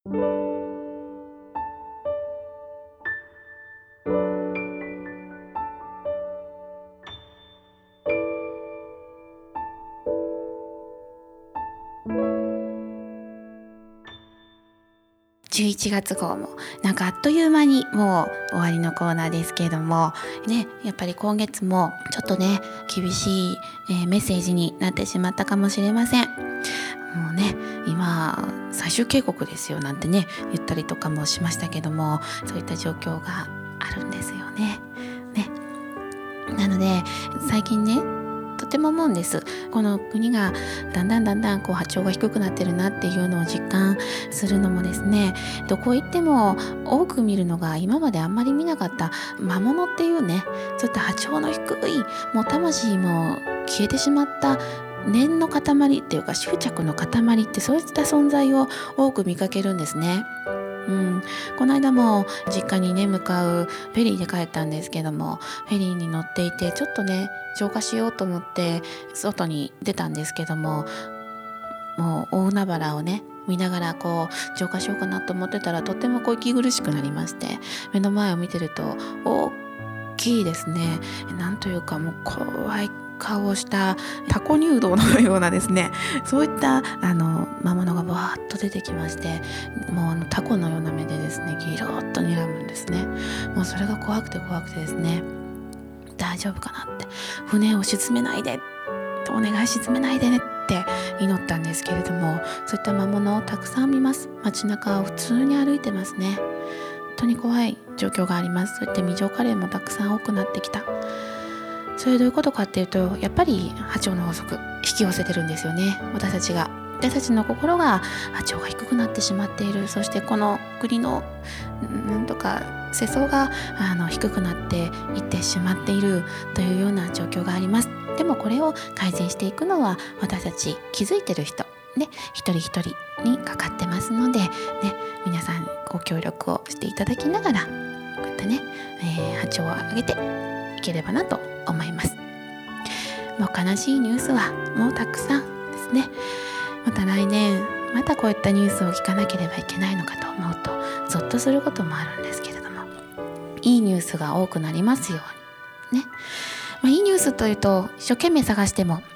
11月号もなんかあっという間にもう終わりのコーナーですけれどもね、やっぱり今月もちょっとね厳しい、メッセージになってしまったかもしれません。もうね今最終警告ですよなんてね言ったりとかもしましたけども、そういった状況があるんですよね。なので最近ねとても思うんです。この国がだんだんこう波長が低くなってるなっていうのを実感するのもですね、どこ行っても多く見るのが今まであんまり見なかった魔物っていうね、そういった波長の低いもう魂も消えてしまった念の塊っていうか執着の塊ってそういった存在を多く見かけるんですね。この間も実家にね向かうフェリーで帰ったんですけども、フェリーに乗っていてちょっとね浄化しようと思って外に出たんですけども、もう大海原をね見ながらこう浄化しようかなと思ってたらとてもこう息苦しくなりまして、目の前を見てると大きいですね、なんというかもう怖い顔をしたタコ入道のようなですね、そういった魔物がバーッと出てきまして、もうタコのような目でですねギロッと睨むんですね。もうそれが怖くてですね、大丈夫かなって、船を沈めないでお願い沈めないでねって祈ったんですけれども、そういった魔物をたくさん見ます。街中を普通に歩いてますね。本当に怖い状況があります。そういった未浄化例もたくさん多くなってきた。それどういうことかっていうと、やっぱり波長の法則引き寄せてるんですよね。私たちの心が波長が低くなってしまっている。そしてこの国のなんとか世相が低くなっていってしまっているというような状況があります。でもこれを改善していくのは私たち気づいてる人ね、一人一人にかかってますのでね、皆さんご協力をしていただきながらこういったね、波長を上げていければなと思います。もう悲しいニュースはもうたくさんですね。また来年またこういったニュースを聞かなければいけないのかと思うとゾッとすることもあるんですけれども、いいニュースが多くなりますようにね。いいニュースというと一生懸命探しても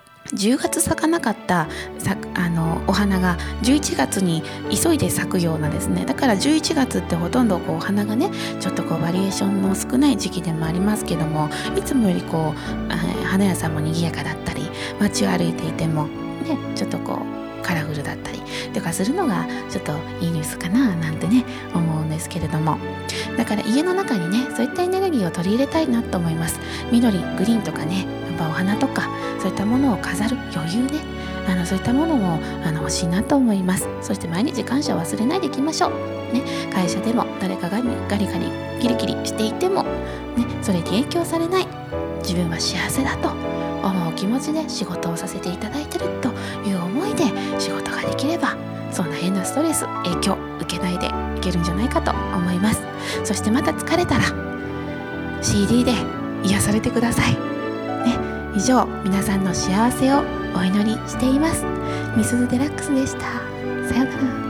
10月咲かなかったお花が11月に急いで咲くようなですね。だから11月ってほとんどこうお花がねちょっとこうバリエーションの少ない時期でもありますけども、いつもよりこう花屋さんも賑やかだったり、街を歩いていてもねちょっとこうカラフルだったりとかするのがちょっといいニュースかななんてね思うんですけれども、だから家の中にねそういったエネルギーを取り入れたいなと思います。緑グリーンとかね、やっぱお花とかそういったものを飾る余裕ね、そういったものも欲しいなと思います。そして毎日感謝を忘れないでいきましょうね。会社でも誰かがガリガリキリキリしていてもね、それに影響されない、自分は幸せだと思う気持ちで仕事をさせていただいてるという思いで仕事ができれば、そんな変なストレス影響受けないでいけるんじゃないかと思います。そしてまた疲れたら CD で癒されてくださいね。以上、皆さんの幸せをお祈りしています。みすずデラックスでした。さようなら。